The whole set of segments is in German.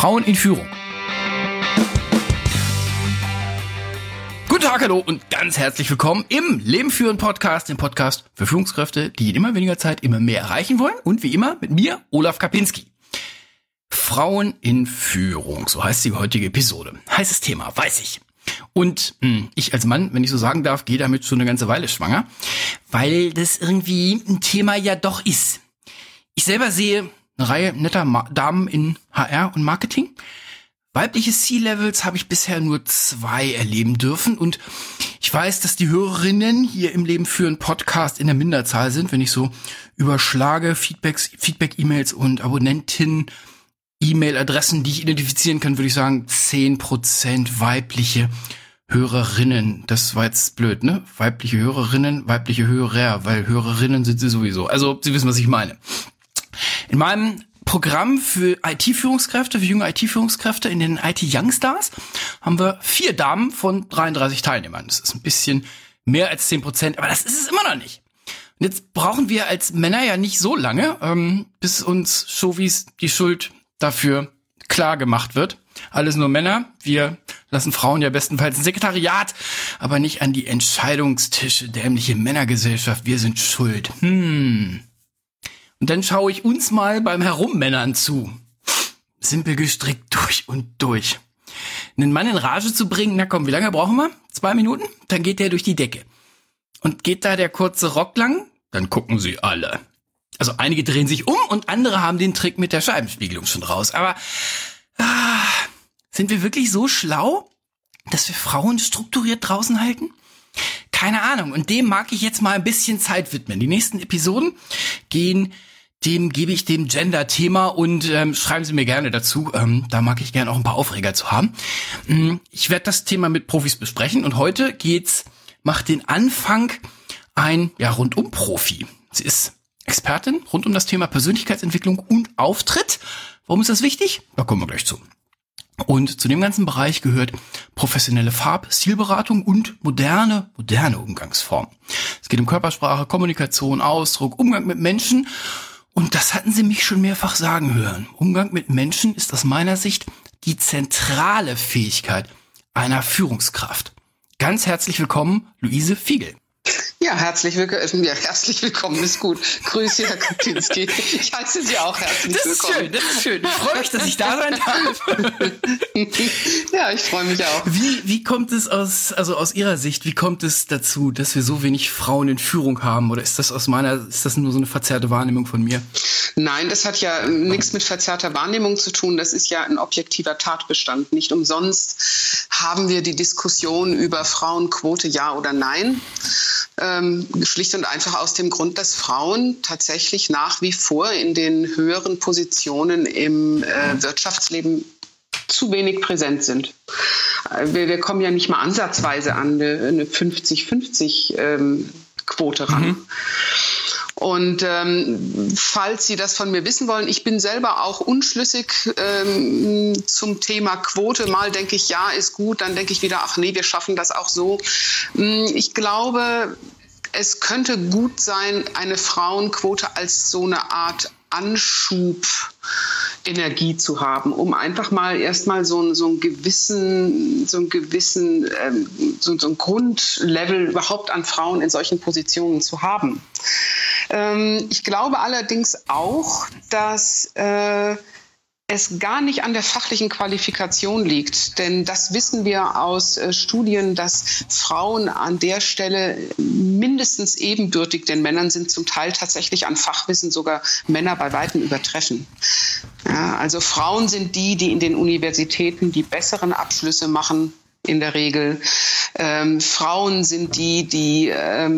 Frauen in Führung. Guten Tag, hallo und ganz herzlich willkommen im Leben führen Podcast, dem Podcast für Führungskräfte, die in immer weniger Zeit immer mehr erreichen wollen. Und wie immer mit mir, Olaf Kapinski. Frauen in Führung, so heißt die heutige Episode. Heißes Thema, weiß ich. Und ich als Mann, wenn ich so sagen darf, gehe damit schon eine ganze Weile schwanger, weil das irgendwie ein Thema ja doch ist. Ich selber sehe eine Reihe netter Damen in HR und Marketing. Weibliche C-Levels habe ich bisher nur 2 erleben dürfen. Und ich weiß, dass die Hörerinnen hier im Leben führen Podcast in der Minderzahl sind, wenn ich so überschlage Feedback-E-Mails und Abonnentinnen-E-Mail-Adressen, die ich identifizieren kann, würde ich sagen 10% weibliche Hörerinnen. Das war jetzt blöd, ne? Weibliche Hörerinnen, weibliche Hörer, weil Hörerinnen sind sie sowieso. Also, Sie wissen, was ich meine. In meinem Programm für IT-Führungskräfte, für junge IT-Führungskräfte in den IT-Youngstars haben wir 4 Damen von 33 Teilnehmern. Das ist ein bisschen mehr als 10%, aber das ist es immer noch nicht. Und jetzt brauchen wir als Männer ja nicht so lange, bis uns Chauvis die Schuld dafür klar gemacht wird. Alles nur Männer. Wir lassen Frauen ja bestenfalls ein Sekretariat, aber nicht an die Entscheidungstische. Dämliche Männergesellschaft, wir sind schuld. Und dann schaue ich uns mal beim Herummännern zu. Simpel gestrickt durch und durch. Einen Mann in Rage zu bringen, na komm, wie lange brauchen wir? 2 Minuten? Dann geht der durch die Decke. Und geht da der kurze Rock lang? Dann gucken sie alle. Also einige drehen sich um und andere haben den Trick mit der Scheibenspiegelung schon raus. Aber sind wir wirklich so schlau, dass wir Frauen strukturiert draußen halten? Keine Ahnung. Und dem mag ich jetzt mal ein bisschen Zeit widmen. Die nächsten Episoden gebe ich dem Gender-Thema und schreiben Sie mir gerne dazu. Da mag ich gerne auch ein paar Aufreger zu haben. Ich werde das Thema mit Profis besprechen und heute macht den Anfang ein Rundum-Profi. Sie ist Expertin rund um das Thema Persönlichkeitsentwicklung und Auftritt. Warum ist das wichtig? Da kommen wir gleich zu. Und zu dem ganzen Bereich gehört professionelle Stilberatung und moderne Umgangsformen. Es geht um Körpersprache, Kommunikation, Ausdruck, Umgang mit Menschen. Und das hatten Sie mich schon mehrfach sagen hören. Umgang mit Menschen ist aus meiner Sicht die zentrale Fähigkeit einer Führungskraft. Ganz herzlich willkommen, Luise Fiegel. Ja, herzlich willkommen, ist gut. Grüße, Herr Kapinski. Ich heiße Sie auch herzlich willkommen. Das ist schön. Ich freue mich, dass ich da sein darf. Ja, ich freue mich auch. Wie kommt es aus Ihrer Sicht, wie kommt es dazu, dass wir so wenig Frauen in Führung haben? Oder ist das nur so eine verzerrte Wahrnehmung von mir? Nein, das hat ja nichts mit verzerrter Wahrnehmung zu tun. Das ist ja ein objektiver Tatbestand. Nicht umsonst haben wir die Diskussion über Frauenquote, ja oder nein. Schlicht und einfach aus dem Grund, dass Frauen tatsächlich nach wie vor in den höheren Positionen im Wirtschaftsleben zu wenig präsent sind. Wir kommen ja nicht mal ansatzweise an eine 50-50 Quote ran. Und falls Sie das von mir wissen wollen, ich bin selber auch unschlüssig zum Thema Quote. Mal denke ich, ja, ist gut, dann denke ich wieder, ach nee, wir schaffen das auch so. Ich glaube, es könnte gut sein, eine Frauenquote als so eine Art Anschub-Energie zu haben, um einfach mal erstmal so ein Grundlevel überhaupt an Frauen in solchen Positionen zu haben. Ich glaube allerdings auch, dass es gar nicht an der fachlichen Qualifikation liegt. Denn das wissen wir aus Studien, dass Frauen an der Stelle mindestens ebenbürtig den Männern sind, zum Teil tatsächlich an Fachwissen sogar Männer bei Weitem übertreffen. Ja, also Frauen sind die in den Universitäten die besseren Abschlüsse machen, in der Regel. Frauen sind die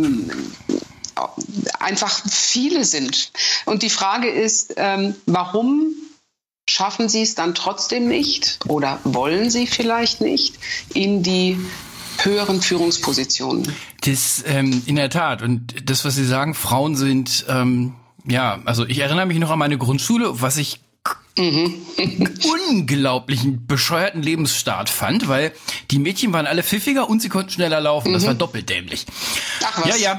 einfach viele sind. Und die Frage ist, warum schaffen Sie es dann trotzdem nicht oder wollen Sie vielleicht nicht in die höheren Führungspositionen? Das in der Tat. Und das, was Sie sagen, Frauen sind, also ich erinnere mich noch an meine Grundschule, was ich unglaublichen bescheuerten Lebensstart fand, weil die Mädchen waren alle pfiffiger und sie konnten schneller laufen. Das war doppelt dämlich. Ach was, ja.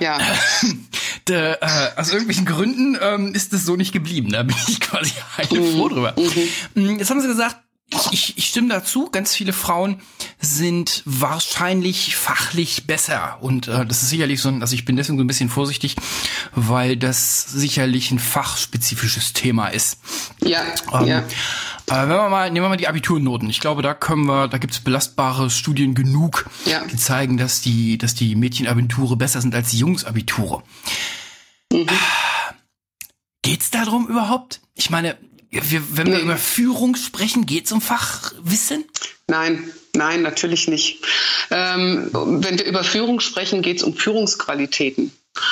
Aus irgendwelchen Gründen ist es so nicht geblieben. Da bin ich quasi heilfroh drüber. Jetzt haben Sie gesagt, Ich stimme dazu. Ganz viele Frauen sind wahrscheinlich fachlich besser. Und das ist sicherlich also ich bin deswegen so ein bisschen vorsichtig, weil das sicherlich ein fachspezifisches Thema ist. Ja, ja. Nehmen wir mal die Abiturnoten. Ich glaube, da gibt's belastbare Studien genug, die zeigen, dass die Mädchenabiture besser sind als die Jungsabiture. Mhm. Geht's darum überhaupt? Ich meine, wenn wir über Führung sprechen, geht's um Fachwissen? Nein, natürlich nicht. Wenn wir über Führung sprechen, geht's um Führungsqualitäten.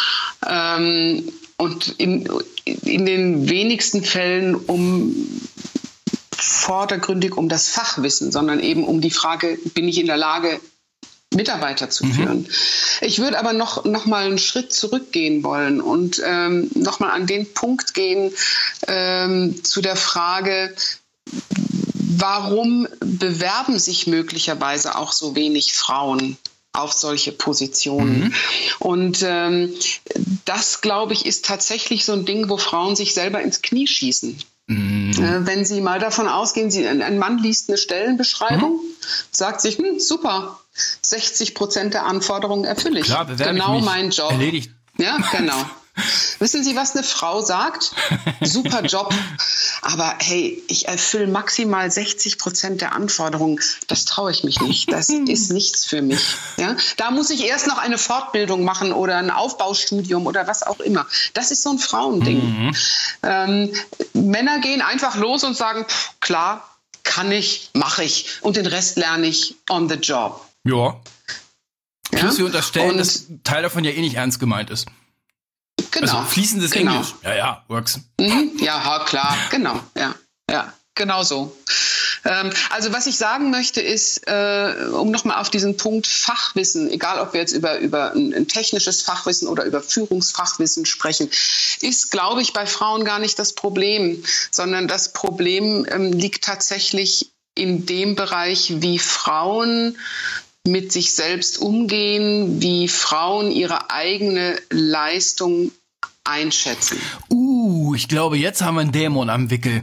Und in den wenigsten Fällen vordergründig um das Fachwissen, sondern eben um die Frage, bin ich in der Lage, Mitarbeiter zu führen. Ich würde aber noch mal einen Schritt zurückgehen wollen und noch mal an den Punkt gehen zu der Frage, warum bewerben sich möglicherweise auch so wenig Frauen auf solche Positionen? Und das, glaube ich, ist tatsächlich so ein Ding, wo Frauen sich selber ins Knie schießen. Wenn Sie mal davon ausgehen, ein Mann liest eine Stellenbeschreibung, sagt sich, super, 60% der Anforderungen erfülle ich. Klar, genau mein Job. Erledigt. Ja, genau. Wissen Sie, was eine Frau sagt? Super Job. Aber hey, ich erfülle maximal 60% der Anforderungen. Das traue ich mich nicht. Das ist nichts für mich. Ja? Da muss ich erst noch eine Fortbildung machen oder ein Aufbaustudium oder was auch immer. Das ist so ein Frauending. Männer gehen einfach los und sagen, klar, kann ich, mache ich. Und den Rest lerne ich on the job. Ja. Plus wir unterstellen, dass Teil davon ja eh nicht ernst gemeint ist. Genau. Also fließendes Englisch. Ja, works. Ja, klar, genau. Ja, genau so. Also was ich sagen möchte ist, um nochmal auf diesen Punkt Fachwissen, egal ob wir jetzt über ein technisches Fachwissen oder über Führungsfachwissen sprechen, ist, glaube ich, bei Frauen gar nicht das Problem, sondern das Problem liegt tatsächlich in dem Bereich, wie Frauen mit sich selbst umgehen, wie Frauen ihre eigene Leistung einschätzen. Ich glaube, jetzt haben wir einen Dämon am Wickel.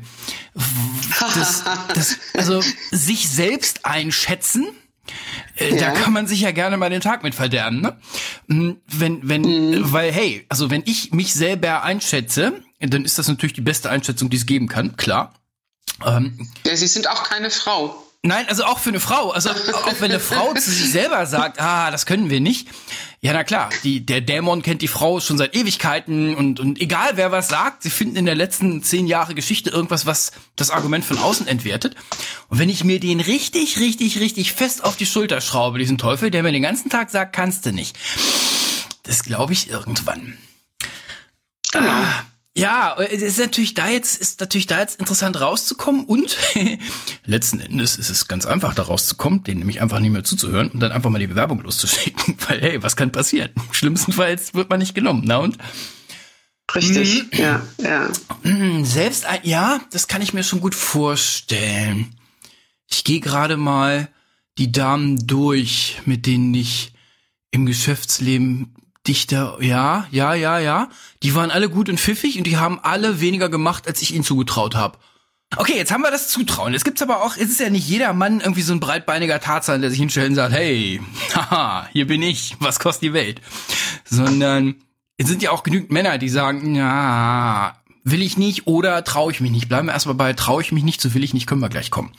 Also sich selbst einschätzen, da kann man sich ja gerne mal den Tag mit verderben, ne? Weil, hey, also wenn ich mich selber einschätze, dann ist das natürlich die beste Einschätzung, die es geben kann, klar. Sie sind auch keine Frau. Nein, also auch für eine Frau. Also auch wenn eine Frau zu sich selber sagt, das können wir nicht. Ja, na klar, der Dämon kennt die Frau schon seit Ewigkeiten und egal wer was sagt, sie finden in der letzten 10 Jahre Geschichte irgendwas, was das Argument von außen entwertet. Und wenn ich mir den richtig, richtig, richtig fest auf die Schulter schraube, diesen Teufel, der mir den ganzen Tag sagt, kannst du nicht. Das glaube ich irgendwann. Genau. Ja, es ist natürlich da jetzt interessant rauszukommen und letzten Endes ist es ganz einfach da rauszukommen, denen nämlich einfach nicht mehr zuzuhören und dann einfach mal die Bewerbung loszuschicken, weil hey, was kann passieren? Schlimmstenfalls wird man nicht genommen, na und? Richtig, ja. Selbst, das kann ich mir schon gut vorstellen. Ich gehe gerade mal die Damen durch, mit denen ich im Geschäftsleben Dichter, ja. Die waren alle gut und pfiffig und die haben alle weniger gemacht, als ich ihnen zugetraut habe. Okay, jetzt haben wir das Zutrauen. Es gibt's aber auch, es ist ja nicht jeder Mann irgendwie so ein breitbeiniger Tarzan, der sich hinstellt und sagt, hey, haha, hier bin ich, was kostet die Welt? Sondern es sind ja auch genügend Männer, die sagen, ja, will ich nicht oder traue ich mich nicht. Bleiben wir erstmal bei, traue ich mich nicht, so will ich nicht, können wir gleich kommen.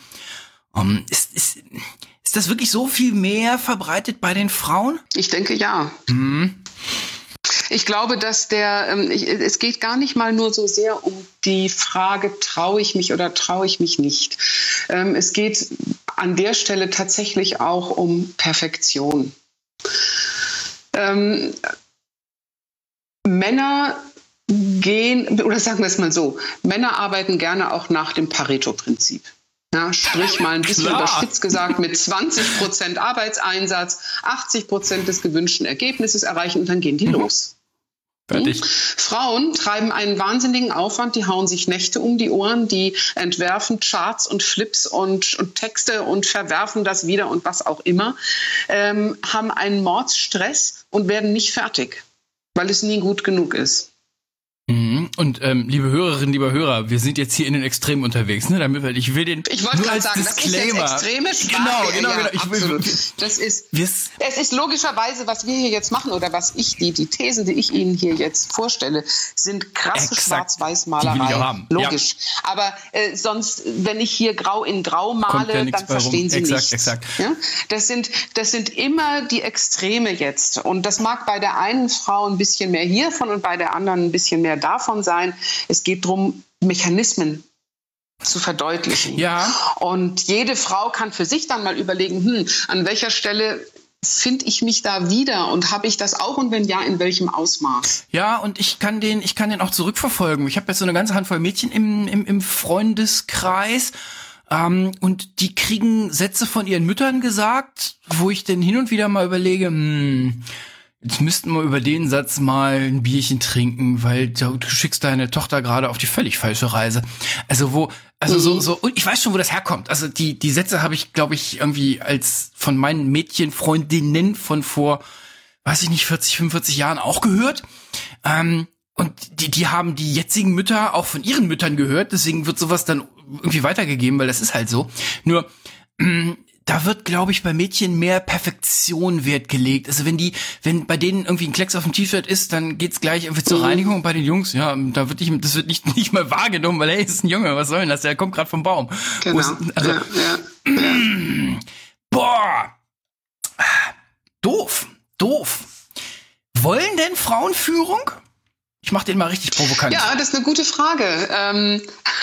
Ist das wirklich so viel mehr verbreitet bei den Frauen? Ich denke, ja. Ich glaube, dass es geht gar nicht mal nur so sehr um die Frage, traue ich mich oder traue ich mich nicht. Es geht an der Stelle tatsächlich auch um Perfektion. Männer gehen, oder sagen wir es mal so, Männer arbeiten gerne auch nach dem Pareto-Prinzip. Ja, sprich mal ein bisschen überspitzt gesagt, mit 20% Arbeitseinsatz, 80% des gewünschten Ergebnisses erreichen und dann gehen die los. Fertig. Frauen treiben einen wahnsinnigen Aufwand, die hauen sich Nächte um die Ohren, die entwerfen Charts und Flips und Texte und verwerfen das wieder und was auch immer, haben einen Mordsstress und werden nicht fertig, weil es nie gut genug ist. Und liebe Hörerinnen, lieber Hörer, wir sind jetzt hier in den Extremen unterwegs, ne? Ich will den ich wollte nur gerade als sagen, Disclaimer. Das ist jetzt extreme Sprache. Genau. Absolut. Es ist logischerweise, was wir hier jetzt machen oder was die Thesen, die ich Ihnen hier jetzt vorstelle, sind krasse Schwarz-Weiß-Malerei. Logisch. Ja. Aber sonst, wenn ich hier grau in grau male, dann verstehen Sie nichts. Exakt. Ja? Das sind immer die Extreme jetzt. Und das mag bei der einen Frau ein bisschen mehr hiervon und bei der anderen ein bisschen mehr davon sein. Es geht darum, Mechanismen zu verdeutlichen. Ja. Und jede Frau kann für sich dann mal überlegen, an welcher Stelle finde ich mich da wieder und habe ich das auch und wenn ja, in welchem Ausmaß? Ja, und ich kann den auch zurückverfolgen. Ich habe jetzt so eine ganze Handvoll Mädchen im Freundeskreis und die kriegen Sätze von ihren Müttern gesagt, wo ich dann hin und wieder mal überlege, jetzt müssten wir über den Satz mal ein Bierchen trinken, weil du schickst deine Tochter gerade auf die völlig falsche Reise. So, und ich weiß schon, wo das herkommt. Also die Sätze habe ich, glaube ich, irgendwie als von meinen Mädchenfreundinnen von vor, 40, 45 Jahren auch gehört. Und die haben die jetzigen Mütter auch von ihren Müttern gehört, deswegen wird sowas dann irgendwie weitergegeben, weil das ist halt so. Nur, da wird, glaube ich, bei Mädchen mehr Perfektion Wert gelegt. Also wenn bei denen irgendwie ein Klecks auf dem T-Shirt ist, dann geht's gleich irgendwie zur Reinigung. Und bei den Jungs, ja, das wird nicht mal wahrgenommen, weil hey, ist ein Junge, was soll denn das? Der kommt gerade vom Baum. Genau. Boah. Doof. Wollen denn Frauen Führung? Ich mache den mal richtig provokant. Ja, das ist eine gute Frage.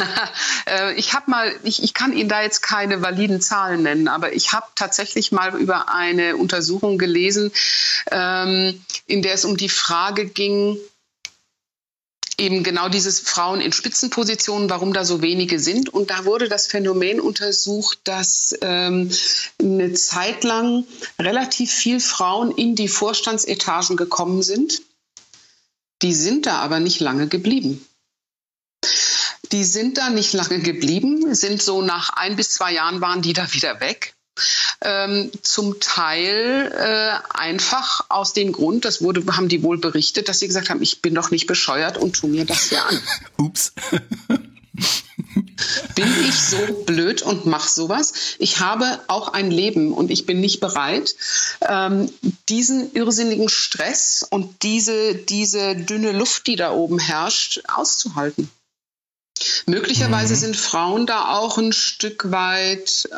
Ich kann Ihnen da jetzt keine validen Zahlen nennen, aber ich habe tatsächlich mal über eine Untersuchung gelesen, in der es um die Frage ging, eben genau dieses Frauen in Spitzenpositionen, warum da so wenige sind. Und da wurde das Phänomen untersucht, dass eine Zeit lang relativ viel Frauen in die Vorstandsetagen gekommen sind. Die sind da aber nicht lange geblieben. Sind so nach 1 bis 2 Jahren waren die da wieder weg. Zum Teil einfach aus dem Grund, haben die wohl berichtet, dass sie gesagt haben, ich bin doch nicht bescheuert und tu mir das hier an. Ups. Bin ich so blöd und mach sowas? Ich habe auch ein Leben und ich bin nicht bereit, diesen irrsinnigen Stress und diese dünne Luft, die da oben herrscht, auszuhalten. Möglicherweise sind Frauen da auch ein Stück weit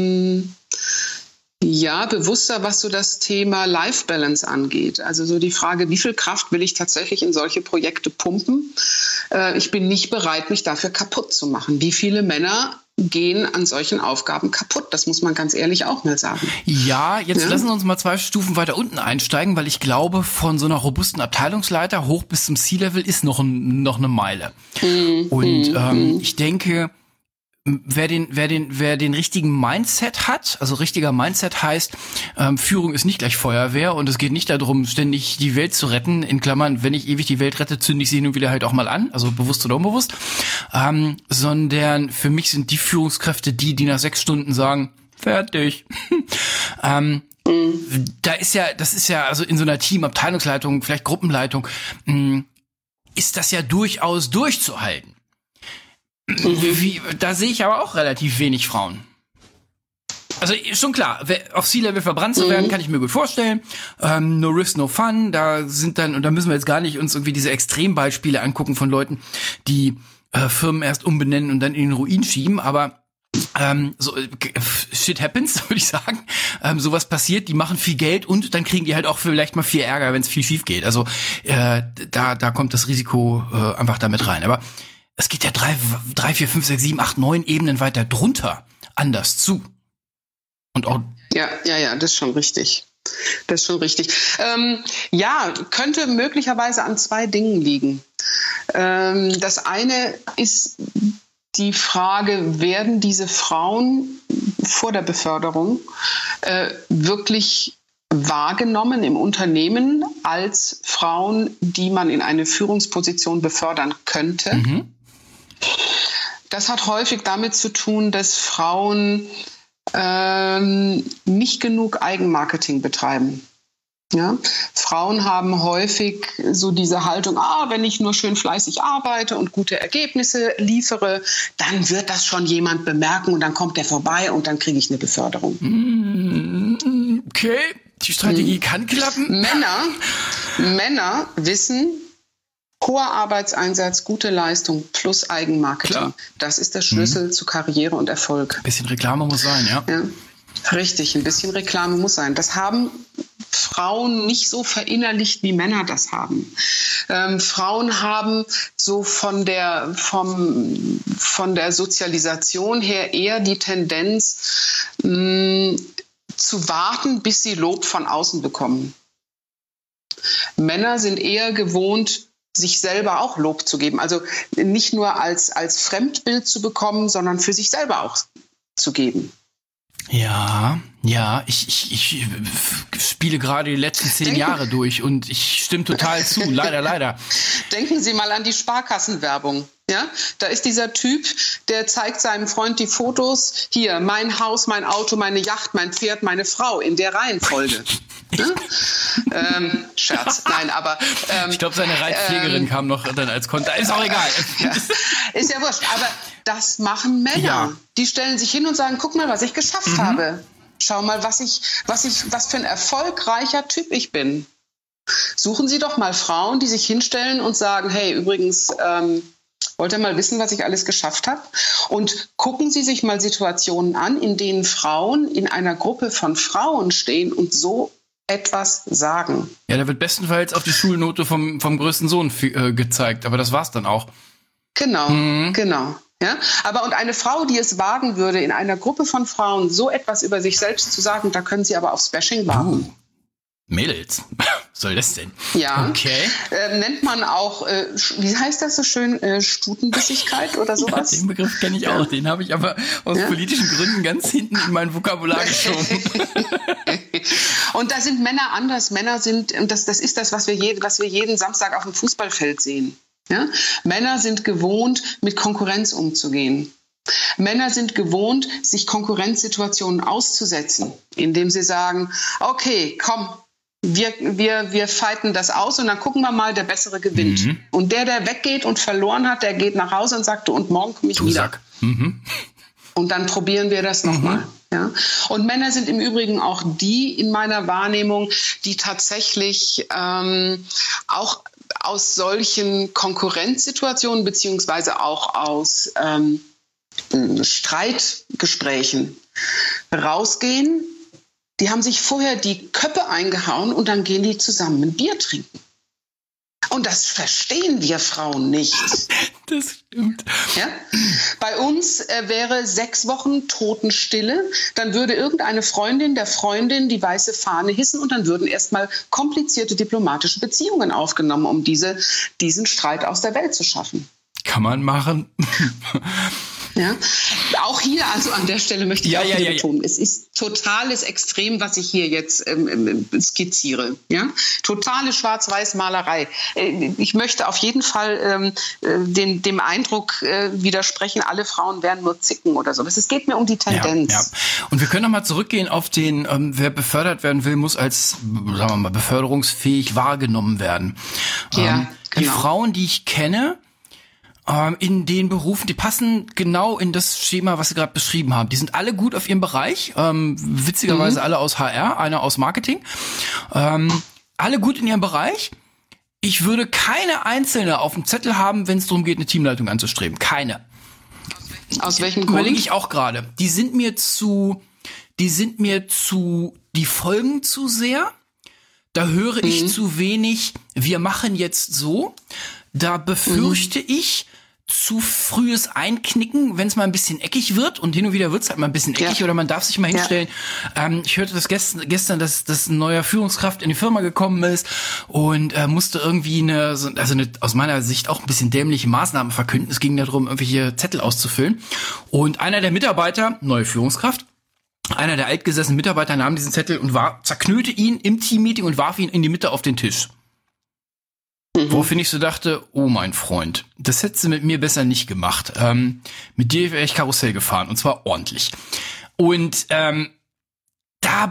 bewusster, was so das Thema Life Balance angeht. Also so die Frage, wie viel Kraft will ich tatsächlich in solche Projekte pumpen? Ich bin nicht bereit, mich dafür kaputt zu machen. Wie viele Männer gehen an solchen Aufgaben kaputt? Das muss man ganz ehrlich auch mal sagen. Ja, jetzt lassen wir uns mal 2 Stufen weiter unten einsteigen, weil ich glaube, von so einer robusten Abteilungsleiter hoch bis zum C-Level ist noch eine Meile. Und ich denke, wer den richtigen Mindset hat, also richtiger Mindset heißt, Führung ist nicht gleich Feuerwehr und es geht nicht darum, ständig die Welt zu retten, in Klammern, wenn ich ewig die Welt rette, zünde ich sie hin und wieder halt auch mal an, also bewusst oder unbewusst, sondern für mich sind die Führungskräfte die nach 6 Stunden sagen, fertig. Das ist ja, also in so einer Team-Abteilungsleitung, vielleicht Gruppenleitung, ist das ja durchaus durchzuhalten. Da sehe ich aber auch relativ wenig Frauen. Also schon klar, auf C-Level verbrannt zu werden, kann ich mir gut vorstellen. No risk, no fun. Da müssen wir jetzt gar nicht uns irgendwie diese Extrembeispiele angucken von Leuten, die Firmen erst umbenennen und dann in den Ruin schieben. Aber shit happens, würde ich sagen. Sowas passiert, die machen viel Geld und dann kriegen die halt auch vielleicht mal viel Ärger, wenn es viel schief geht. Also da kommt das Risiko einfach damit rein. Aber es geht ja 3, 4, 5, 6, 7, 8, 9 Ebenen weiter drunter anders zu. Und auch Ja, das ist schon richtig. Könnte möglicherweise an 2 Dingen liegen. Das eine ist die Frage, werden diese Frauen vor der Beförderung wirklich wahrgenommen im Unternehmen als Frauen, die man in eine Führungsposition befördern könnte? Das hat häufig damit zu tun, dass Frauen nicht genug Eigenmarketing betreiben. Ja, Frauen haben häufig so diese Haltung, wenn ich nur schön fleißig arbeite und gute Ergebnisse liefere, dann wird das schon jemand bemerken und dann kommt der vorbei und dann kriege ich eine Beförderung. Okay, die Strategie kann klappen. Männer wissen, hoher Arbeitseinsatz, gute Leistung plus Eigenmarketing. Klar. Das ist der Schlüssel zu Karriere und Erfolg. Ein bisschen Reklame muss sein, ja. Richtig, ein bisschen Reklame muss sein. Das haben Frauen nicht so verinnerlicht, wie Männer das haben. Frauen haben so von der Sozialisation her eher die Tendenz, zu warten, bis sie Lob von außen bekommen. Männer sind eher gewohnt, sich selber auch Lob zu geben. Also nicht nur als Fremdbild zu bekommen, sondern für sich selber auch zu geben. Ja, ich spiele gerade die letzten 10 Jahre durch und ich stimme total zu, leider. Denken Sie mal an die Sparkassenwerbung. Ja, da ist dieser Typ, der zeigt seinem Freund die Fotos. Hier, mein Haus, mein Auto, meine Yacht, mein Pferd, meine Frau in der Reihenfolge. Scherz, nein, aber ich glaube, seine Reitpflegerin kam noch dann als Konter. Ist auch egal. Ja, ist ja wurscht, aber das machen Männer. Ja. Die stellen sich hin und sagen, guck mal, was ich geschafft habe. Schau mal, was für ein erfolgreicher Typ ich bin. Suchen Sie doch mal Frauen, die sich hinstellen und sagen, hey, übrigens, wollt ihr mal wissen, was ich alles geschafft habe? Und gucken Sie sich mal Situationen an, in denen Frauen in einer Gruppe von Frauen stehen und so etwas sagen. Ja, da wird bestenfalls auf die Schulnote vom größten Sohn gezeigt, aber das war's dann auch. Genau. Ja? Aber und eine Frau, die es wagen würde, in einer Gruppe von Frauen so etwas über sich selbst zu sagen, da können Sie aber aufs Bashing warten. Mädels, was soll das denn? Ja, okay. Nennt man auch, wie heißt das so schön, Stutenbissigkeit oder sowas? Ja, den Begriff kenne ich auch, den habe ich aber aus politischen Gründen ganz hinten in mein Vokabular geschoben. Und da sind Männer anders. Männer sind, und das ist das, was wir jeden Samstag auf dem Fußballfeld sehen. Ja? Männer sind gewohnt, mit Konkurrenz umzugehen. Männer sind gewohnt, sich Konkurrenzsituationen auszusetzen, indem sie sagen, okay, komm, wir fighten das aus und dann gucken wir mal, der Bessere gewinnt. Und der weggeht und verloren hat, der geht nach Hause und sagt, und morgen komme ich wieder. Und dann probieren wir das nochmal. Ja? Und Männer sind im Übrigen auch die in meiner Wahrnehmung, die tatsächlich auch aus solchen Konkurrenzsituationen beziehungsweise auch aus Streitgesprächen rausgehen. Die haben sich vorher die Köpfe eingehauen und dann gehen die zusammen ein Bier trinken. Und das verstehen wir Frauen nicht. Das stimmt. Ja? Bei uns wäre 6 Wochen Totenstille. Dann würde irgendeine Freundin der Freundin die weiße Fahne hissen und dann würden erstmal komplizierte diplomatische Beziehungen aufgenommen, um diesen Streit aus der Welt zu schaffen. Kann man machen. Ja, auch hier, also an der Stelle möchte ich betonen, es ist totales Extrem, was ich hier jetzt skizziere. Ja? Totale Schwarz-Weiß-Malerei. Ich möchte auf jeden Fall dem Eindruck widersprechen, alle Frauen wären nur Zicken oder so. Es geht mir um die Tendenz. Ja. Und wir können nochmal zurückgehen auf den, wer befördert werden will, muss als, sagen wir mal, beförderungsfähig wahrgenommen werden. Ja, genau. Die Frauen, die ich kenne, in den Berufen, die passen genau in das Schema, was Sie gerade beschrieben haben. Die sind alle gut auf ihrem Bereich, witzigerweise alle aus HR, einer aus Marketing, alle gut in ihrem Bereich. Ich würde keine einzelne auf dem Zettel haben, wenn es darum geht, eine Teamleitung anzustreben. Keine. Aus welchem Grund? Überlege ich auch gerade. Die folgen zu sehr. Da höre ich zu wenig, wir machen jetzt so. Da befürchte ich zu frühes Einknicken, wenn es mal ein bisschen eckig wird, und hin und wieder wird es halt mal ein bisschen eckig, oder man darf sich mal hinstellen. Ich hörte das gestern, dass ein neuer Führungskraft in die Firma gekommen ist und musste irgendwie eine aus meiner Sicht auch ein bisschen dämliche Maßnahme verkünden. Es ging darum, irgendwelche Zettel auszufüllen. Und einer der Mitarbeiter, neue Führungskraft, einer der altgesessenen Mitarbeiter nahm diesen Zettel und zerknüllte ihn im Teammeeting und warf ihn in die Mitte auf den Tisch. Woraufhin ich so dachte, oh mein Freund, das hättest du mit mir besser nicht gemacht. Mit dir wäre ich Karussell gefahren, und zwar ordentlich. Und da bin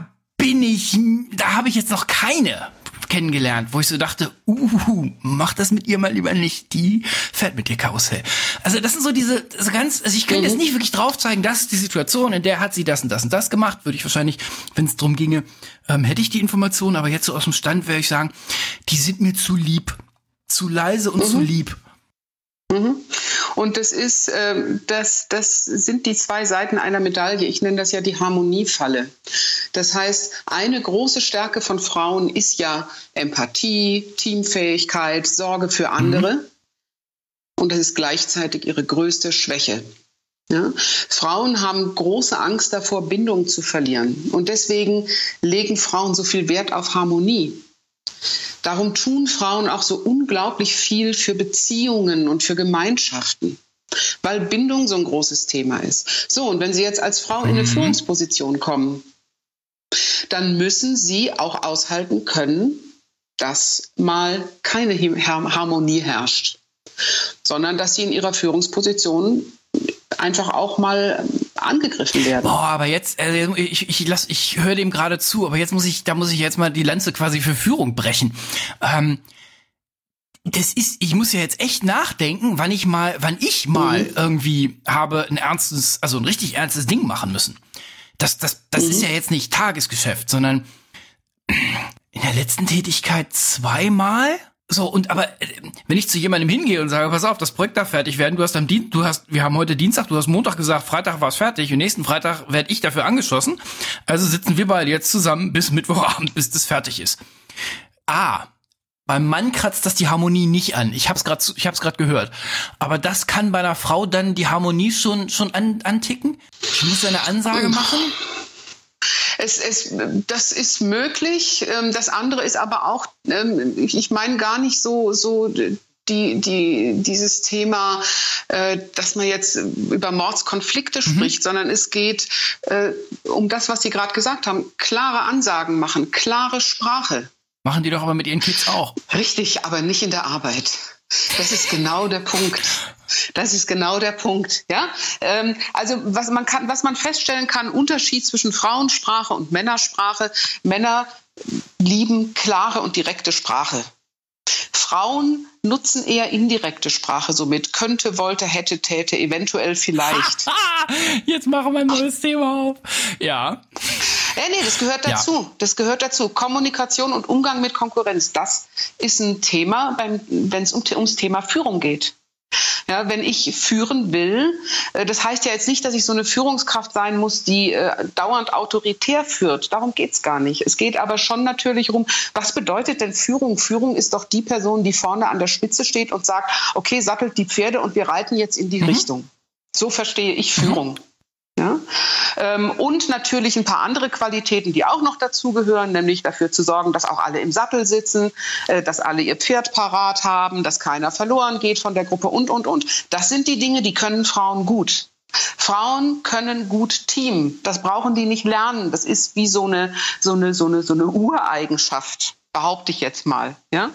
da habe ich jetzt noch keine kennengelernt, wo ich so dachte, mach das mit ihr mal lieber nicht, die fährt mit dir Karussell. Also das sind so ich könnte jetzt nicht wirklich drauf zeigen, das ist die Situation, in der hat sie das und das und das gemacht, würde ich wahrscheinlich, wenn es drum ginge, hätte ich die Informationen, aber jetzt so aus dem Stand würde ich sagen, die sind mir zu lieb, zu leise und zu lieb. Und das ist, das sind die zwei Seiten einer Medaille. Ich nenne das ja die Harmoniefalle. Das heißt, eine große Stärke von Frauen ist ja Empathie, Teamfähigkeit, Sorge für andere. Und das ist gleichzeitig ihre größte Schwäche. Ja? Frauen haben große Angst davor, Bindung zu verlieren. Und deswegen legen Frauen so viel Wert auf Harmonie. Darum tun Frauen auch so unglaublich viel für Beziehungen und für Gemeinschaften, weil Bindung so ein großes Thema ist. So, und wenn Sie jetzt als Frau in eine Führungsposition kommen, dann müssen Sie auch aushalten können, dass mal keine Harmonie herrscht, sondern dass Sie in Ihrer Führungsposition einfach auch mal angegriffen werden. Boah, aber jetzt, ich höre dem gerade zu, aber jetzt muss ich jetzt mal die Lanze quasi für Führung brechen. Ich muss ja jetzt echt nachdenken, wann ich mal irgendwie habe ein richtig ernstes Ding machen müssen. Das ist ja jetzt nicht Tagesgeschäft, sondern in der letzten Tätigkeit zweimal. So, aber wenn ich zu jemandem hingehe und sage, pass auf, das Projekt darf fertig werden, wir haben heute Dienstag, du hast Montag gesagt, Freitag war es fertig und nächsten Freitag werde ich dafür angeschossen. Also sitzen wir beide jetzt zusammen bis Mittwochabend, bis das fertig ist. Beim Mann kratzt das die Harmonie nicht an. Ich hab's gerade gehört. Aber das kann bei einer Frau dann die Harmonie schon anticken? Ich muss eine Ansage machen? Das ist möglich. Das andere ist aber auch, ich meine gar nicht so dieses Thema, dass man jetzt über Mordskonflikte spricht, sondern es geht um das, was Sie gerade gesagt haben. Klare Ansagen machen, klare Sprache. Machen die doch aber mit ihren Kids auch. Richtig, aber nicht in der Arbeit. Das ist genau der Punkt. Ja? Also was man feststellen kann, Unterschied zwischen Frauensprache und Männersprache. Männer lieben klare und direkte Sprache. Frauen nutzen eher indirekte Sprache, somit könnte, wollte, hätte, täte, eventuell, vielleicht. Jetzt machen wir ein neues Thema auf. Ja. Nee, das gehört dazu. Ja. Das gehört dazu. Kommunikation und Umgang mit Konkurrenz, das ist ein Thema, wenn es ums Thema Führung geht. Ja, wenn ich führen will, das heißt ja jetzt nicht, dass ich so eine Führungskraft sein muss, die dauernd autoritär führt. Darum geht's gar nicht. Es geht aber schon natürlich darum, was bedeutet denn Führung? Führung ist doch die Person, die vorne an der Spitze steht und sagt, okay, sattelt die Pferde und wir reiten jetzt in die Richtung. So verstehe ich Führung. Ja? Und natürlich ein paar andere Qualitäten, die auch noch dazugehören, nämlich dafür zu sorgen, dass auch alle im Sattel sitzen, dass alle ihr Pferd parat haben, dass keiner verloren geht von der Gruppe und. Das sind die Dinge, die können Frauen gut. Frauen können gut Team. Das brauchen die nicht lernen. Das ist wie so eine Ureigenschaft, behaupte ich jetzt mal. Ja?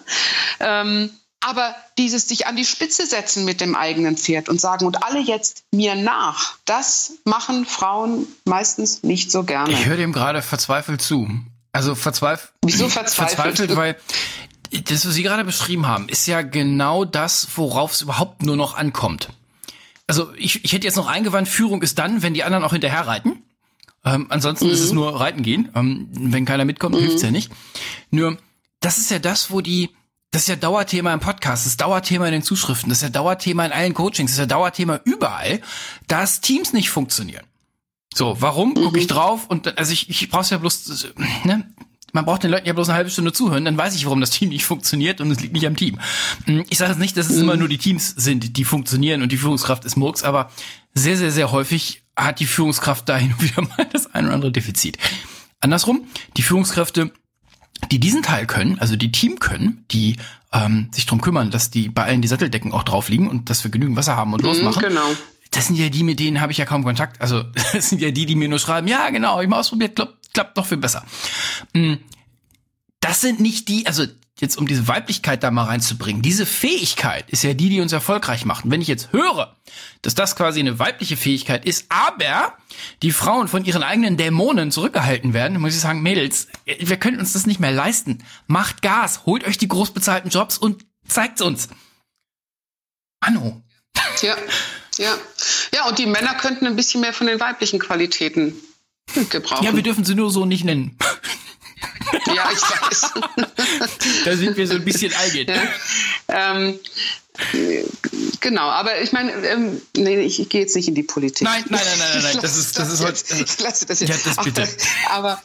Aber dieses sich an die Spitze setzen mit dem eigenen Pferd und sagen, und alle jetzt mir nach, das machen Frauen meistens nicht so gerne. Ich höre dem gerade verzweifelt zu. Also Wieso verzweifelt? Weil das, was Sie gerade beschrieben haben, ist ja genau das, worauf es überhaupt nur noch ankommt. Also ich hätte jetzt noch eingewandt, Führung ist dann, wenn die anderen auch hinterher reiten. Ansonsten ist es nur reiten gehen. Wenn keiner mitkommt, hilft's ja nicht. Nur, das ist ja das, das ist ja Dauerthema im Podcast, das ist Dauerthema in den Zuschriften, das ist ja Dauerthema in allen Coachings, das ist ja Dauerthema überall, dass Teams nicht funktionieren. So, warum? Gucke ich drauf und also ich brauch's ja bloß, ne? Man braucht den Leuten ja bloß eine halbe Stunde zuhören, dann weiß ich, warum das Team nicht funktioniert und es liegt nicht am Team. Ich sage jetzt nicht, dass es immer nur die Teams sind, die funktionieren und die Führungskraft ist Murks, aber sehr, sehr, sehr häufig hat die Führungskraft da hin und wieder mal das ein oder andere Defizit. Andersrum, die Führungskräfte, die diesen Teil können, also die Team können, die sich drum kümmern, dass die bei allen die Satteldecken auch drauf liegen und dass wir genügend Wasser haben und losmachen. Genau. Das sind ja die, mit denen habe ich ja kaum Kontakt. Also das sind ja die mir nur schreiben, ja genau, ich mal ausprobiert, klappt doch viel besser. Das sind nicht die, also jetzt um diese Weiblichkeit da mal reinzubringen, diese Fähigkeit ist ja die uns erfolgreich macht. Und wenn ich jetzt höre, dass das quasi eine weibliche Fähigkeit ist, aber die Frauen von ihren eigenen Dämonen zurückgehalten werden, dann muss ich sagen, Mädels, wir können uns das nicht mehr leisten. Macht Gas, holt euch die großbezahlten Jobs und zeigt's uns. Anno. Ja, ja. Ja, und die Männer könnten ein bisschen mehr von den weiblichen Qualitäten gebrauchen. Ja, wir dürfen sie nur so nicht nennen. Ja, ich weiß. Da sind wir so ein bisschen eigen. Ja. Genau, aber ich meine, nee, ich gehe jetzt nicht in die Politik. Nein. Das ist heute. Ich lasse das jetzt. Ja, das bitte. Aber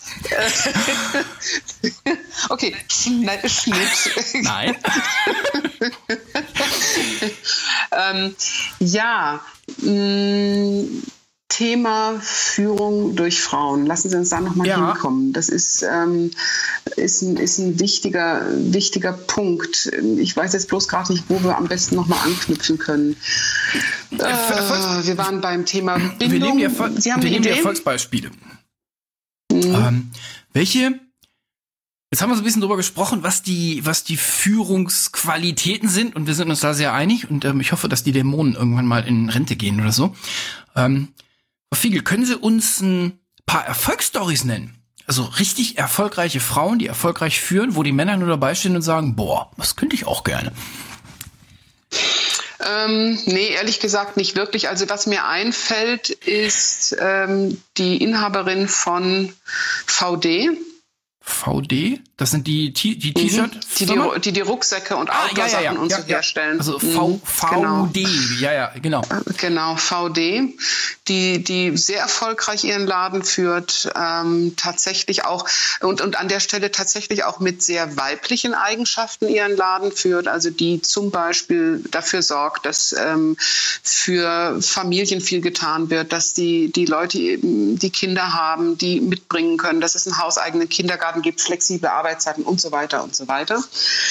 okay, Schnitt. Nein. Ja. Thema Führung durch Frauen. Lassen Sie uns da nochmal hinkommen. Das ist ein wichtiger Punkt. Ich weiß jetzt bloß gerade nicht, wo wir am besten nochmal anknüpfen können. Wir waren beim Thema Bindung. Wir nehmen die Erfolgsbeispiele. Jetzt haben wir so ein bisschen drüber gesprochen, was die Führungsqualitäten sind, und wir sind uns da sehr einig, und ich hoffe, dass die Dämonen irgendwann mal in Rente gehen oder so. Frau Fiegel, können Sie uns ein paar Erfolgsstories nennen? Also richtig erfolgreiche Frauen, die erfolgreich führen, wo die Männer nur dabei stehen und sagen, boah, das könnte ich auch gerne. Nee, ehrlich gesagt nicht wirklich. Also was mir einfällt, ist die Inhaberin von VD. VD? Das sind die T-Shirt? Die Rucksäcke und Outdoor-Sachen und so herstellen. Also VD, genau. Genau, VD, die sehr erfolgreich ihren Laden führt, tatsächlich auch und an der Stelle tatsächlich auch mit sehr weiblichen Eigenschaften ihren Laden führt, also die zum Beispiel dafür sorgt, dass für Familien viel getan wird, dass die Leute, die Kinder haben, die mitbringen können, dass es einen hauseigenen Kindergarten gibt, flexible Arbeitszeiten und so weiter und so weiter.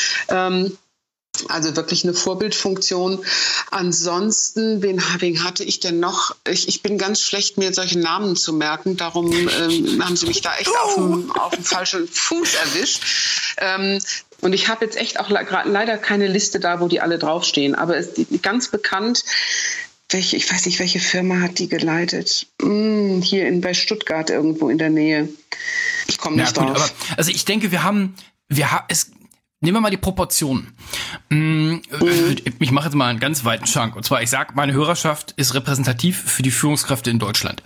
Also wirklich eine Vorbildfunktion. Ansonsten, wen hatte ich denn noch? Ich bin ganz schlecht, mir solche Namen zu merken. Darum haben Sie mich da echt auf dem falschen Fuß erwischt. Und ich habe jetzt echt auch leider keine Liste da, wo die alle draufstehen. Aber ganz bekannt, ich weiß nicht, welche Firma hat die geleitet? Hier bei Stuttgart irgendwo in der Nähe. Ich komme nicht drauf. Aber, also ich denke, nehmen wir mal die Proportionen. Ich mache jetzt mal einen ganz weiten Schrank. Und zwar, ich sage, meine Hörerschaft ist repräsentativ für die Führungskräfte in Deutschland.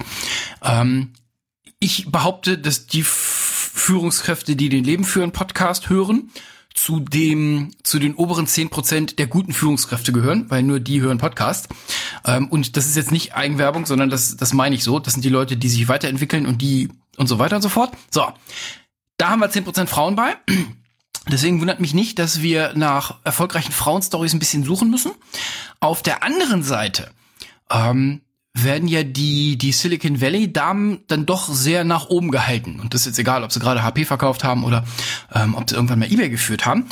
Ich behaupte, dass die Führungskräfte, die den Leben führen Podcast hören, zu den oberen 10% der guten Führungskräfte gehören, weil nur die hören Podcast. Und das ist jetzt nicht Eigenwerbung, sondern das meine ich so. Das sind die Leute, die sich weiterentwickeln und so weiter und so fort. So, da haben wir 10% Frauen bei. Deswegen wundert mich nicht, dass wir nach erfolgreichen Frauenstories ein bisschen suchen müssen. Auf der anderen Seite werden ja die Silicon Valley Damen dann doch sehr nach oben gehalten. Und das ist jetzt egal, ob sie gerade HP verkauft haben oder ob sie irgendwann mal eBay geführt haben.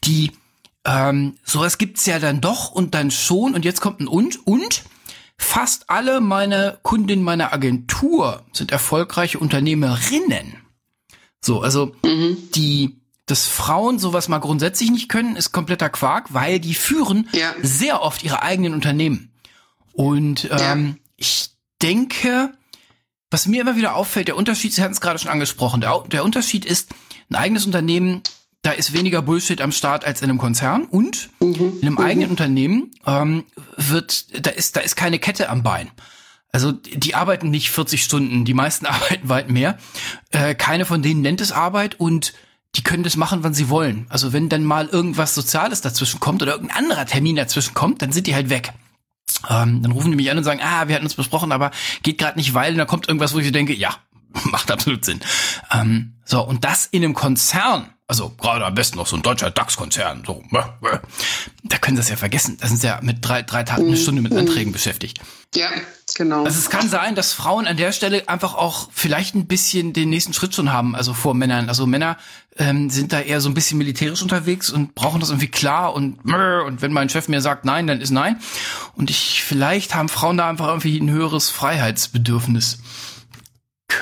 Sowas gibt's ja dann doch und dann schon. Und jetzt kommt ein und fast alle meine Kundinnen meiner Agentur sind erfolgreiche Unternehmerinnen. So, also dass Frauen sowas mal grundsätzlich nicht können, ist kompletter Quark, weil die führen sehr oft ihre eigenen Unternehmen. Und ich denke, was mir immer wieder auffällt, der Unterschied, Sie hatten es gerade schon angesprochen, der Unterschied ist, ein eigenes Unternehmen, da ist weniger Bullshit am Start als in einem Konzern, und in einem eigenen Unternehmen da ist keine Kette am Bein. Also die arbeiten nicht 40 Stunden, die meisten arbeiten weit mehr. Keine von denen nennt es Arbeit, und die können das machen, wann sie wollen. Also wenn dann mal irgendwas Soziales dazwischen kommt oder irgendein anderer Termin dazwischen kommt, dann sind die halt weg. Dann rufen die mich an und sagen, wir hatten uns besprochen, aber geht gerade nicht, weil, und da kommt irgendwas, wo ich denke, ja, macht absolut Sinn. So, und das in einem Konzern, also gerade am besten noch so ein deutscher DAX-Konzern, so, da können sie das ja vergessen. Da sind sie ja mit drei Tagen eine Stunde mit Anträgen beschäftigt. Ja, genau. Also es kann sein, dass Frauen an der Stelle einfach auch vielleicht ein bisschen den nächsten Schritt schon haben, also vor Männern. Also Männer sind da eher so ein bisschen militärisch unterwegs und brauchen das irgendwie klar, und wenn mein Chef mir sagt nein, dann ist nein. Und vielleicht haben Frauen da einfach irgendwie ein höheres Freiheitsbedürfnis.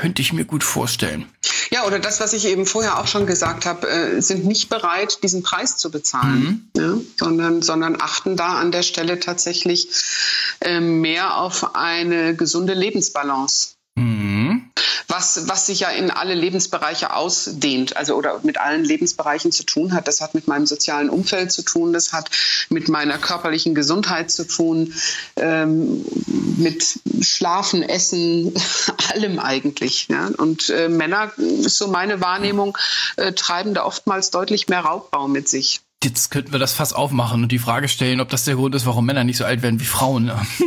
könnte ich mir gut vorstellen. Ja, oder das, was ich eben vorher auch schon gesagt habe, sind nicht bereit, diesen Preis zu bezahlen, ja, sondern achten da an der Stelle tatsächlich mehr auf eine gesunde Lebensbalance. Was sich ja in alle Lebensbereiche ausdehnt, also oder mit allen Lebensbereichen zu tun hat. Das hat mit meinem sozialen Umfeld zu tun, das hat mit meiner körperlichen Gesundheit zu tun, mit Schlafen, Essen, allem eigentlich. Ja? Und Männer, ist so meine Wahrnehmung, treiben da oftmals deutlich mehr Raubbau mit sich. Jetzt könnten wir das Fass aufmachen und die Frage stellen, ob das der Grund ist, warum Männer nicht so alt werden wie Frauen.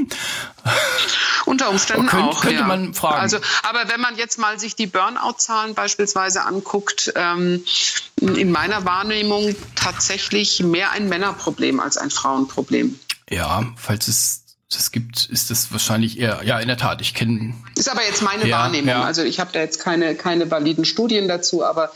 Unter Umständen auch. Könnte man fragen. Also, aber wenn man jetzt mal sich die Burnout-Zahlen beispielsweise anguckt, in meiner Wahrnehmung tatsächlich mehr ein Männerproblem als ein Frauenproblem. Ja, falls es das gibt, ist das wahrscheinlich eher, ja, in der Tat, ich kenne... Ist aber jetzt meine Wahrnehmung. Ja. Also ich habe da jetzt keine validen Studien dazu, aber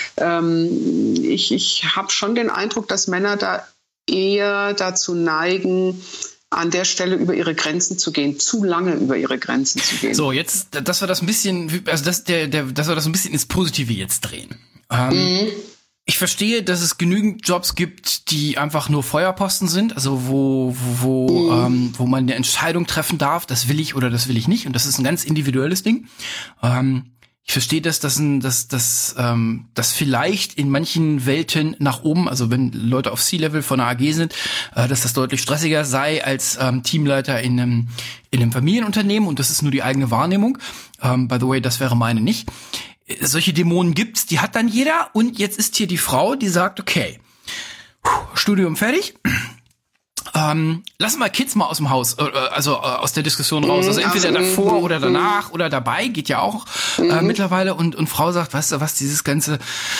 ich habe schon den Eindruck, dass Männer da eher dazu neigen, an der Stelle über ihre Grenzen zu gehen, zu lange über ihre Grenzen zu gehen. So, jetzt, dass wir das ein bisschen, also dass wir das ein bisschen ins Positive jetzt drehen. Ich verstehe, dass es genügend Jobs gibt, die einfach nur Feuerposten sind, also wo man eine Entscheidung treffen darf, das will ich oder das will ich nicht, und das ist ein ganz individuelles Ding. Ich verstehe, dass vielleicht in manchen Welten nach oben, also wenn Leute auf C-Level von einer AG sind, dass das deutlich stressiger sei als Teamleiter in einem Familienunternehmen, und das ist nur die eigene Wahrnehmung. By the way, das wäre meine nicht. Solche Dämonen gibt's, die hat dann jeder, und jetzt ist hier die Frau, die sagt, okay, Studium fertig. Lass mal Kids mal aus dem Haus, also aus der Diskussion raus. Also entweder davor oder danach oder dabei, geht ja auch mittlerweile. Und Frau sagt, weißt du was, dieses ganze,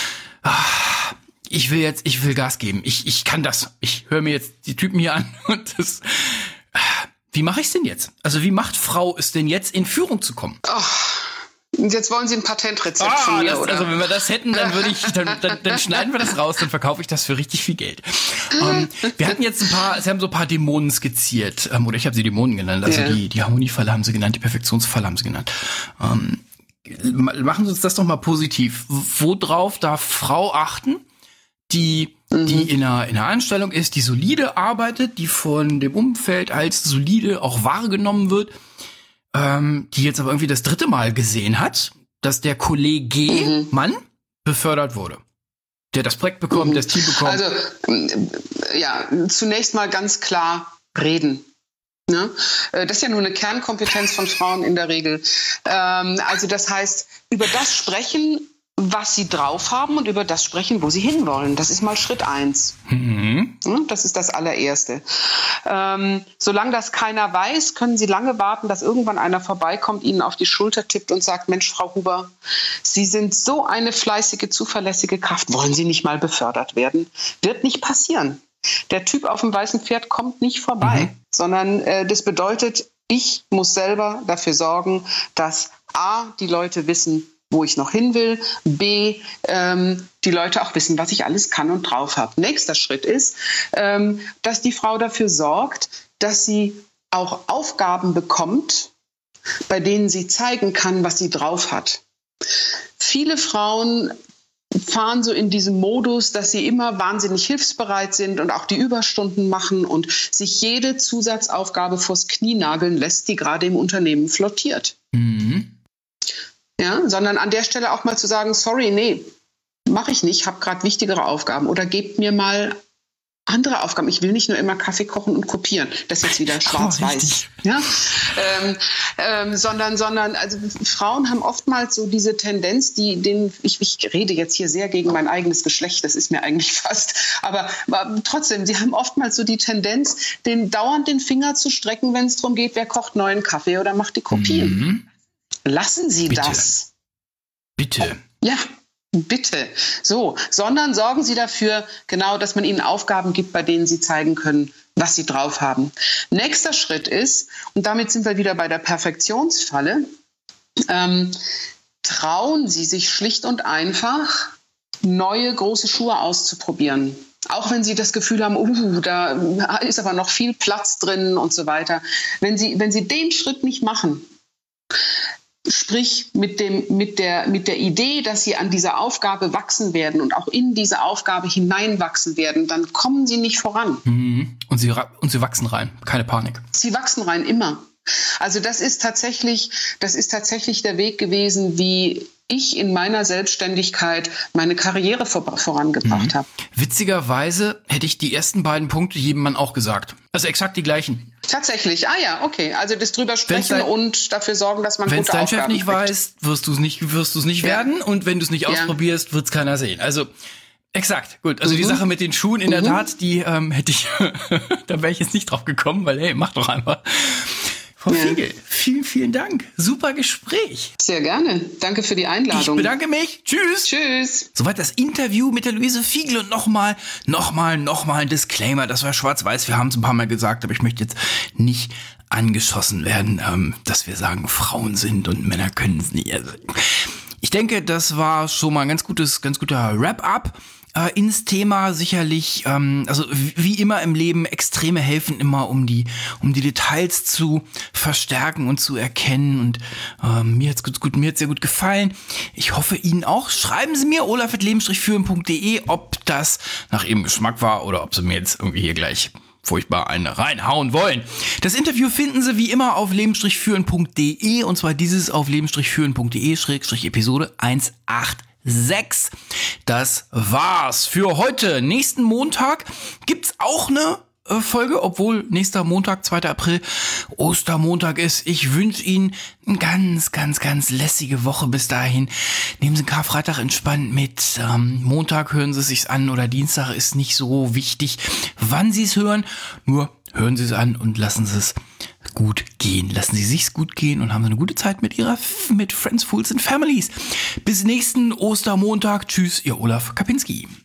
ich will Gas geben. Ich kann das. Ich höre mir jetzt die Typen hier an und das. Wie mache ich's denn jetzt? Also wie macht Frau es denn jetzt, in Führung zu kommen? Jetzt wollen Sie ein Patentrezept von mir, oder? Also wenn wir das hätten, dann dann schneiden wir das raus, dann verkaufe ich das für richtig viel Geld. Wir hatten jetzt Sie haben so ein paar Dämonen skizziert, oder ich habe sie Dämonen genannt, also die Harmoniefalle haben sie genannt, die Perfektionsfalle haben sie genannt. Machen Sie uns das doch mal positiv. Worauf darf Frau achten, die in einer Anstellung ist, die solide arbeitet, die von dem Umfeld als solide auch wahrgenommen wird, die jetzt aber irgendwie das 3. Mal gesehen hat, dass der Kollege Mann befördert wurde. Der das Projekt bekommt, das Team bekommt. Also, ja, zunächst mal ganz klar reden. Ne? Das ist ja nur eine Kernkompetenz von Frauen in der Regel. Also das heißt, über das sprechen, was sie drauf haben, und über das sprechen, wo sie hinwollen. Das ist mal Schritt 1. Das ist das allererste. Solange das keiner weiß, können sie lange warten, dass irgendwann einer vorbeikommt, ihnen auf die Schulter tippt und sagt, Mensch, Frau Huber, Sie sind so eine fleißige, zuverlässige Kraft. Wollen Sie nicht mal befördert werden? Wird nicht passieren. Der Typ auf dem weißen Pferd kommt nicht vorbei, sondern das bedeutet, ich muss selber dafür sorgen, dass A, die Leute wissen, wo ich noch hin will, B, die Leute auch wissen, was ich alles kann und drauf habe. Nächster Schritt ist, dass die Frau dafür sorgt, dass sie auch Aufgaben bekommt, bei denen sie zeigen kann, was sie drauf hat. Viele Frauen fahren so in diesem Modus, dass sie immer wahnsinnig hilfsbereit sind und auch die Überstunden machen und sich jede Zusatzaufgabe vors Knie nageln lässt, die gerade im Unternehmen flottiert. Ja, sondern an der Stelle auch mal zu sagen, sorry, nee, mache ich nicht, habe gerade wichtigere Aufgaben, oder gebt mir mal andere Aufgaben. Ich will nicht nur immer Kaffee kochen und kopieren. Das ist jetzt wieder schwarz-weiß. Ja? Sondern also Frauen haben oftmals so diese Tendenz, ich rede jetzt hier sehr gegen mein eigenes Geschlecht, das ist mir eigentlich fast, aber trotzdem, sie haben oftmals so die Tendenz, dauernd den Finger zu strecken, wenn es darum geht, wer kocht neuen Kaffee oder macht die Kopien. Lassen Sie das. Bitte. Ja, bitte. So, sondern sorgen Sie dafür, genau, dass man ihnen Aufgaben gibt, bei denen sie zeigen können, was sie drauf haben. Nächster Schritt ist, und damit sind wir wieder bei der Perfektionsfalle, trauen Sie sich schlicht und einfach, neue große Schuhe auszuprobieren. Auch wenn Sie das Gefühl haben, da ist aber noch viel Platz drin und so weiter. Wenn Sie den Schritt nicht machen, sprich mit der Idee, dass sie an dieser Aufgabe wachsen werden und auch in diese Aufgabe hineinwachsen werden, dann kommen sie nicht voran. Und sie wachsen rein, keine Panik. Sie wachsen rein, immer. Also das ist tatsächlich der Weg gewesen, wie ich in meiner Selbstständigkeit meine Karriere vorangebracht habe. Witzigerweise hätte ich die ersten beiden Punkte jedem Mann auch gesagt. Also exakt die gleichen. Tatsächlich, okay. Also das drüber sprechen und dafür sorgen, dass man gute Aufgaben kriegt. Wenn es dein Chef nicht weiß, wirst du es nicht werden. Und wenn du es nicht ausprobierst, wird es keiner sehen. Also exakt, gut. Also die Sache mit den Schuhen, in der Tat, die hätte ich, da wäre ich jetzt nicht drauf gekommen, weil hey, mach doch einfach. Frau Fiegel, vielen, vielen Dank. Super Gespräch. Sehr gerne. Danke für die Einladung. Ich bedanke mich. Tschüss. Tschüss. Soweit das Interview mit der Luise Fiegel und nochmal ein Disclaimer. Das war schwarz-weiß. Wir haben es ein paar Mal gesagt, aber ich möchte jetzt nicht angeschossen werden, dass wir sagen, Frauen sind und Männer können es nicht. Also, ich denke, das war schon mal ein ganz guter Wrap-up. Ins Thema sicherlich, also wie immer im Leben, Extreme helfen immer, um die Details zu verstärken und zu erkennen. Und mir hat's sehr gut gefallen. Ich hoffe Ihnen auch. Schreiben Sie mir olaf@leben-führen.de, ob das nach Ihrem Geschmack war oder ob Sie mir jetzt irgendwie hier gleich furchtbar eine reinhauen wollen. Das Interview finden Sie wie immer auf leben-führen.de, und zwar dieses auf leben-führen.de/Episode 186. Das war's für heute. Nächsten Montag gibt's auch eine Folge, obwohl nächster Montag, 2. April, Ostermontag ist. Ich wünsche Ihnen eine ganz lässige Woche bis dahin. Nehmen Sie Karfreitag entspannt mit. Montag hören Sie es sich an oder Dienstag ist nicht so wichtig, wann Sie es hören. Nur hören Sie es an und lassen Sie es gut gehen. Lassen Sie sich's gut gehen und haben Sie eine gute Zeit mit Friends, Fools and Families. Bis nächsten Ostermontag. Tschüss, Ihr Olaf Kapinski.